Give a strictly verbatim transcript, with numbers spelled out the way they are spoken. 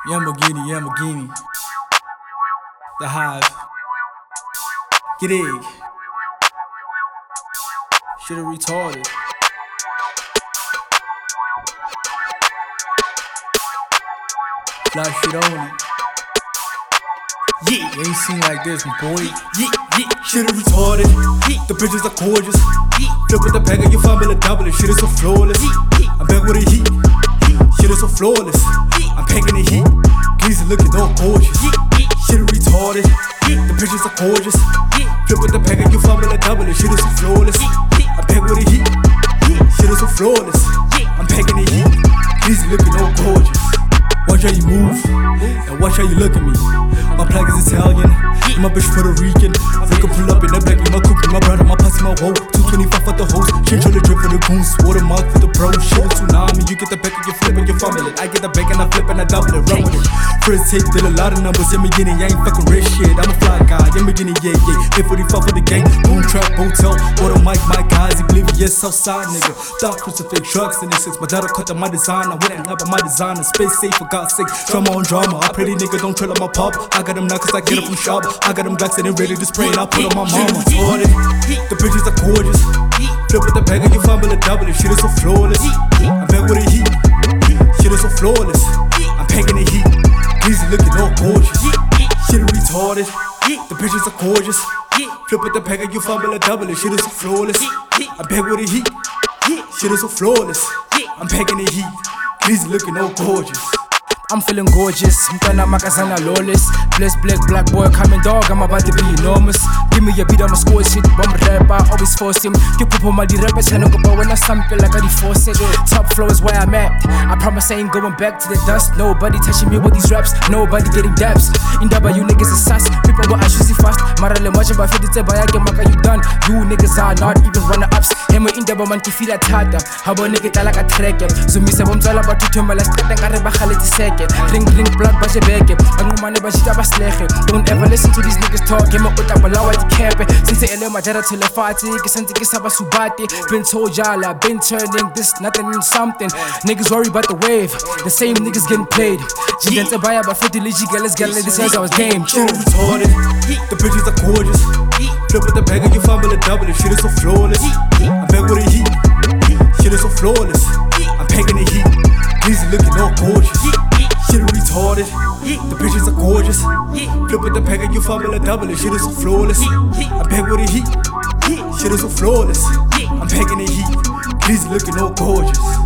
Lamborghini, Lamborghini. The Hive. Get egg. Shoulda retarded. Fly shit on it. Yeah, you ain't seen like this, my boy. Yeah, yeah, shoulda retarded. Yeah, the bitches are gorgeous. Yeah, flip with the pack and you fumble a double. Shit is so flawless. Yeah, I'm back with a heat. Shit is so flawless. Yeah, I'm packing the heat. Please looking all gorgeous. Yeah, yeah, shoulda retarded. Yeah, the bitches are gorgeous. Yeah, flip with the pack and you fumble a double. Shit is so flawless. Yeah, I'm back with a heat. Shit is so flawless. Yeah, I'm packing the heat. Please looking all gorgeous. Watch how you move, and watch how you look at me. My plug is Italian, and my bitch Puerto Rican. They can pull up in the back of my cookie, my brother, my pussy, my woe. two twenty-five for the host, shit try to drip for the goons. Watermark for the pro, shit a tsunami. You get the back and you flip and you fumble it. I get the back and I flip and I double it, run with it. First take, did a lot of numbers, in beginning, I ain't fucking rich shit. I'm a fly guy, in beginning, yeah, yeah. eight forty-five for the gang, boom trap, hotel. Order Mike, my guys, oblivious, outside nigga. Dark crucifix, drugs in the six, but that'll cut to my design. I wouldn't have my designer, space safe for God's sake. Drama on drama, I pretty nigga don't trail on my pop. I got them knockers, I get them from shop. I got them blacks and they ready to spray, and I put on my mama. Retarded, the bitches are gorgeous. Flip with the bag and you fumble a double. Shit is so flawless. I'm back with a heat. Shit is so flawless. I'm packing the heat. Please looking all gorgeous. Shit is retarded. The bitches are gorgeous. Flip with the bag and you fumble a double. Shit is so flawless. I'm back with a heat. Shit is so flawless. I'm packing the heat. Please looking all gorgeous. I'm feeling gorgeous, mtana makazana lawless. Bless black black boy coming dog, I'm about to be enormous. Give me a beat, I'ma score shit, bomb rapper, always force him. You put on my the rappers, I know but when I sample like I force it. Top flow is where I'm at. I promise I ain't going back to the dust. Nobody touching me with these raps, nobody getting dabs. In Daba, you niggas is sus. People go ashy fast. Marale watching by fifty by I get maka you done. You niggas are not even runner ups. Hemo in Daba man to feel that harder. How about nigga like a track? So me say bomb about to tell my last cut and I rebahality second. Ring ring blood baje beke angumane bashita baslehe. Don't ever listen to these niggas talk. Hema utabalawa di camp. Since ele majara telefati ke senti ke saba subati. Been told y'all I've been turning this nothing in something. Niggas worry about the wave. The same niggas getting played. Jigenze baya ba fifty ligi girls girl this says I was game. Shit is retarded. The bitches are gorgeous. Flip with the bag and you fumble a double. Shit is so flawless. I'm back with a heat. Shit is so flawless. I'm packing the heat. Please looking all gorgeous. Shit is retarded. The bitches are gorgeous. Flip with the pack and you fumble a double. Shit is so flawless. I'm back with a heat. Shit is so flawless. I'm packing the heat. Please looking all gorgeous.